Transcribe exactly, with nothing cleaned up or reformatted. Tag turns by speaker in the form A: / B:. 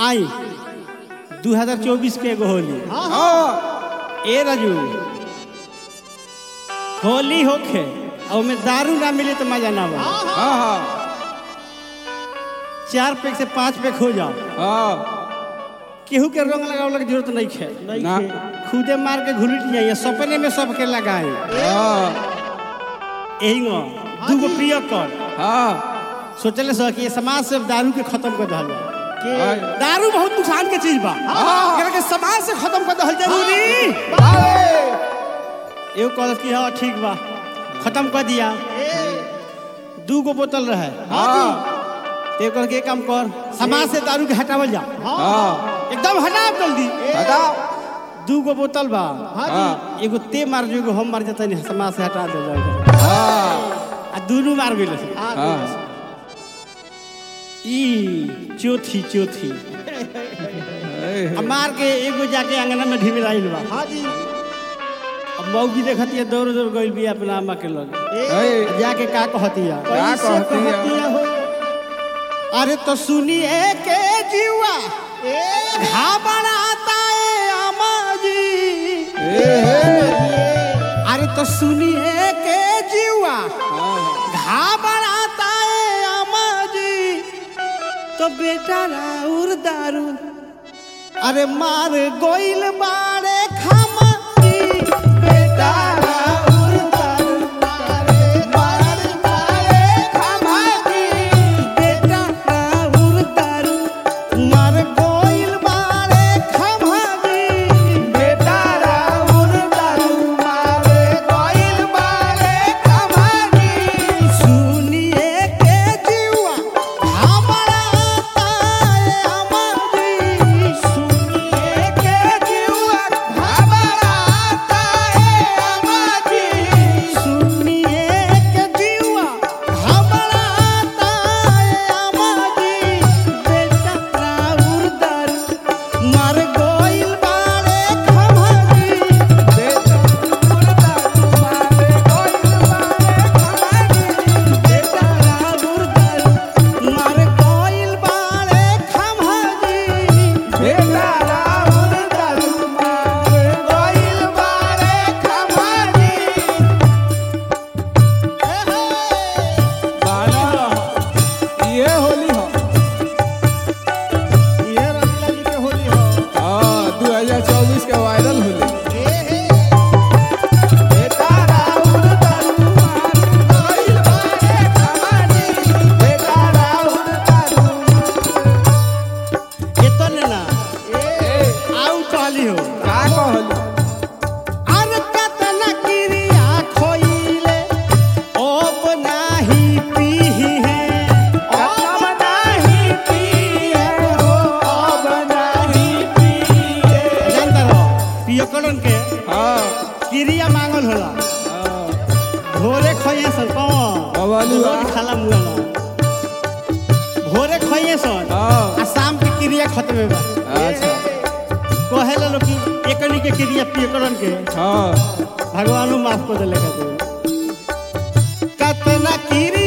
A: आई दो हजार चौबीस के एगो होली। ए राजू होली होखे और में दारू ना मिले तो मजा ना बा। चार पैक से पांच पैक हो जाओ। केहू के रंग लगावे की जरूरत नहीं है, नहीं है। खुदे मार के घुलट जाइए, सपने में सबके लगाए। यही दूगो प्रिय कर सोचले सो कि समाज से दारू के खत्म कर दहल जाए। दारू बहुत नुकसान के चीज बा, एकरा के समाज से खत्म कर दहल जरूरी। एगो कहल कि हां ठीक बा, खत्म कर दिया। दूगो बोतल रहे, ते कर के काम कर, समाज से दारू के हटावल जा। एकदम हटाओ जल्दी, हटाओ। दूगो बोतल बा, एगो ते मार जो, एगो हम मार जाता नहीं, समाज से हटा दे जाए। आ दोनों मार गेल। ई चौथी चौथी मार के एगो जाके अंगना में ढीमे लाइल बा। अब मौगी देखती है, दौड़ दौड़ गइल भी अपना अम्मा के लगे जाके का कहती है, का कहती है हो? अरे तो सुनिए के जीवा घबराता है अम्मा जी। अरे तो सुनिए के जीवा घबराता है अम्मा जी। तो बेटा राउर दारू अरे मार गोइल बाड़े खामा जी। बेटा राउर दारू मारे मार बाड़े खामा जी। बेटा राउर दारू मार गोइल बाड़े खामा जी। बेटा राउर दारू मारे गोइल बाड़े खामा जी। सुनिए के जीवा हमारा क्रिया मांगल होला। भोरे खइए सन खाला मुला भोरे खइए सन आ शाम के क्रिया खत्म बा। अच्छा कहेला लोग कि एकनी के क्रिया पियकरन के भगवानो माफ कर देले। कतना क्रिया